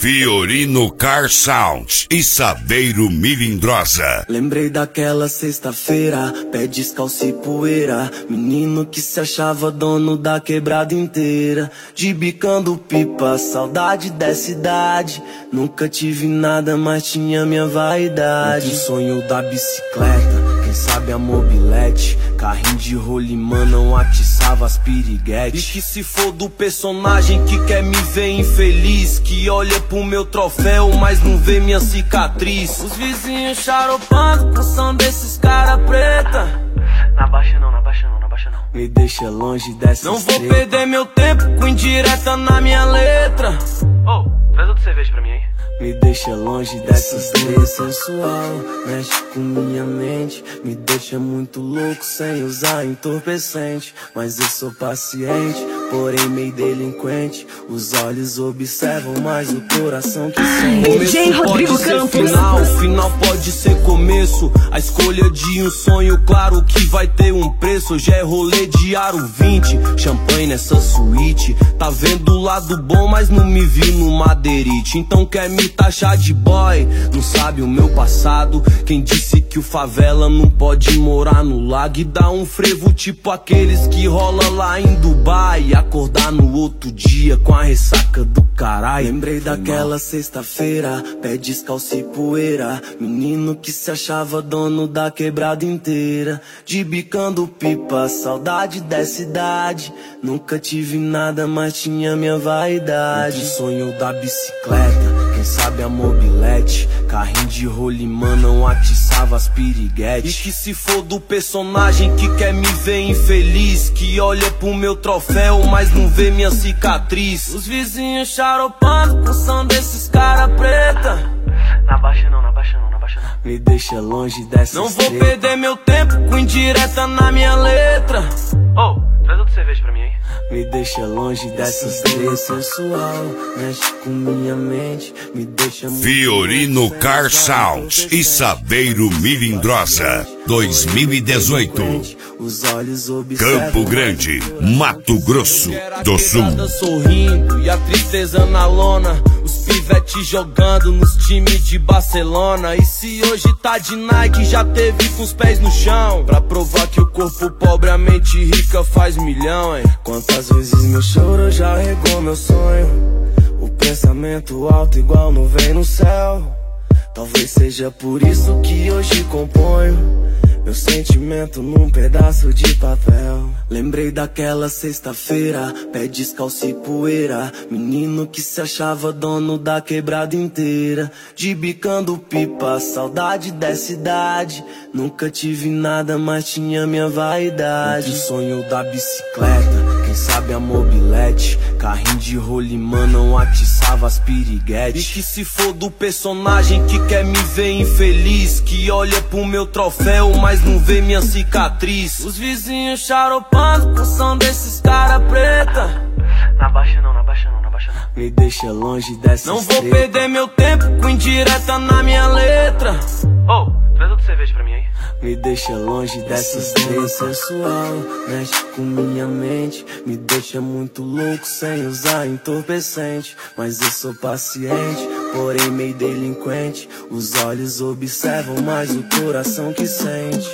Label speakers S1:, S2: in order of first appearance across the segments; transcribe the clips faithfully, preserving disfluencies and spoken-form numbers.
S1: Fiorino Car Sound e Saveiro Milindrosa.
S2: Lembrei daquela sexta-feira, pé descalço e poeira, menino que se achava dono da quebrada inteira, de bicando pipa, saudade dessa idade. Nunca tive nada, mas tinha minha vaidade. O sonho da bicicleta, quem sabe a mobilete, carrinho de rolimã não atiçava as piriguetes. E que se for do personagem que quer me ver infeliz, que olha pro meu troféu, mas não vê minha cicatriz. Os vizinhos charopando com som desses cara preta.
S3: Na baixa não, na baixa não, na baixa não.
S2: Me deixa longe dessa
S3: Não
S2: estreta.
S3: vou perder meu tempo com indireta na minha letra. Ô, oh, traz outra cerveja pra mim aí.
S2: Me deixa longe dessas três sensual, mexe com minha mente, me deixa muito louco sem usar entorpecente. Mas eu sou paciente, porém meio delinquente. Os olhos observam, mas o coração que sente.
S4: D J Rodrigo Campos.
S2: Final, o final pode ser começo. A escolha de um sonho, claro que vai ter um preço. Hoje é rolê de aro vinte, champanhe nessa suíte. Tá vendo o lado bom, mas não me vi no madeirite. Então quer me taxar de boy, não sabe o meu passado. Quem disse que o favela não pode morar no lago e dar um frevo tipo aqueles que rola lá em Dubai, e acordar no outro dia com a ressaca do caralho. Lembrei daquela sexta-feira, pé descalço e poeira, menino que se achava dono da quebrada inteira, de bicando pipa, saudade dessa idade. Nunca tive nada, mas tinha minha vaidade. O sonho da bicicleta, quem sabe a mobilete, carrinho de rolimã não atiçava as piriguetes. E que se for do personagem que quer me ver infeliz, que olha pro meu troféu, mas não vê minha cicatriz. Os vizinhos charopando com som desses cara preta.
S3: Na baixa não, na baixa não, na baixa não.
S2: Me deixa longe dessa
S3: Não vou
S2: estreta.
S3: perder meu tempo com indireta na minha letra. Ô, oh, traz outra cerveja pra mim aí.
S2: Me deixa longe dessas três sensual, mexe com minha mente, me deixa muito
S1: Fiorino Car Sound e Saveiro Milindrosa. dois mil e dezoito.
S2: Os olhos observam
S1: Campo Grande, Mato Grosso do Sul.
S2: Sorrindo e a tristeza na lona, os pivetes jogando nos times de Barcelona. E se hoje tá de Nike, já teve com os pés no chão, pra provar que o corpo pobre, a mente rica faz milhão, hein? Quantas vezes meu choro já regou meu sonho, o pensamento alto igual nuvem no céu. Talvez seja por isso que hoje componho meu sentimento num pedaço de papel. Lembrei daquela sexta-feira, pé descalço e poeira, menino que se achava dono da quebrada inteira, de bicando pipa, saudade dessa idade. Nunca tive nada, mas tinha minha vaidade. O sonho da bicicleta, quem sabe a mobilete, carrinho de rolimã não atiçava as piriguetes. E que se for do personagem que quer me ver infeliz, que olha pro meu troféu, mas não vê minha cicatriz. Os vizinhos charopando com som desses cara preta.
S3: Na baixa não, na baixa não, na baixa não.
S2: Me deixa longe dessa
S3: Não vou
S2: estreta.
S3: perder meu tempo com indireta na minha letra. Ô, oh, traz outra cerveja pra mim aí.
S2: Me deixa longe dessas três sensual, mexe com minha mente, me deixa muito louco sem usar entorpecente. Mas eu sou paciente, porém meio delinquente. Os olhos observam, mas o coração que sente.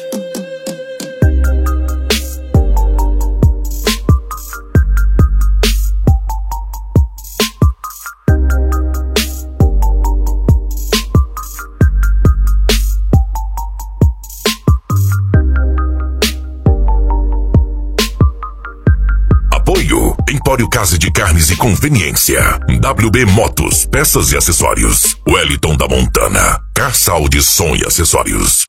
S5: Apoio Empório Casa de Carnes e Conveniência, W B Motos, peças e acessórios, Wellington da Montana, Car Sound, som e acessórios.